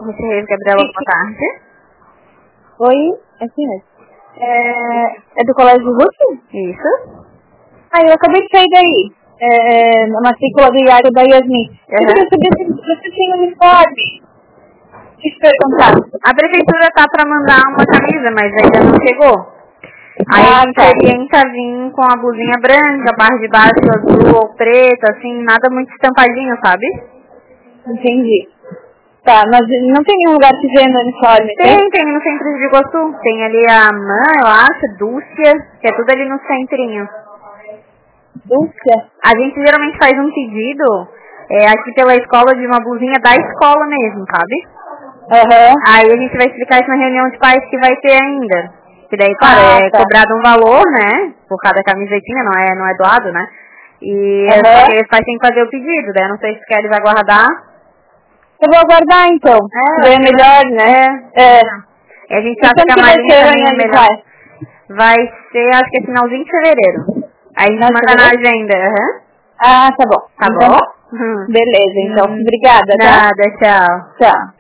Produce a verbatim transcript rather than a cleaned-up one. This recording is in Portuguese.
Miss Reis, Gabriela, boa tarde. Oi, é assim mesmo. É, é do Colégio Ruth? Isso. Ah, eu acabei de sair daí. É, na matrícula do Iago da Yasmin. Uhum. Eu queria saber se você tem um uniforme. Deixa eu perguntar. A prefeitura tá pra mandar uma camisa, mas ainda não chegou. Aí Ah, a gente tá. orienta a vir com a blusinha branca, a parte de baixo azul ou preta, assim, nada muito estampadinho, sabe? Entendi. Tá, mas não tem nenhum lugar que venda uniforme, Tem, tem? tem no centro de Iguaçu. Tem ali a Mãe, eu acho, Dúcia, que é tudo ali no centrinho. Dúcia? A gente geralmente faz um pedido é, aqui pela escola de uma blusinha da escola mesmo, sabe? Aham. Uhum. Aí a gente vai explicar isso na reunião de pais que vai ter ainda. Que daí, claro, Ah, é tá. cobrado um valor, né? Por cada camisetinha, não é, não é doado, né? E Uhum. só que os pais têm que fazer o pedido, daí eu não sei se queres aguardar. Eu vou aguardar então. É, Daí é melhor, né? É. É. E a gente E acha quando que a que vai malinha ser a também é reunião de melhor. pais? Vai ser, acho que é finalzinho de fevereiro. Aí a gente Final de manda na fevereiro? agenda, aham. Ah, tá bom. Tá então bom? tá. Uhum. Beleza, então. Hum, Obrigada, tá? Nada, tchau. Tchau.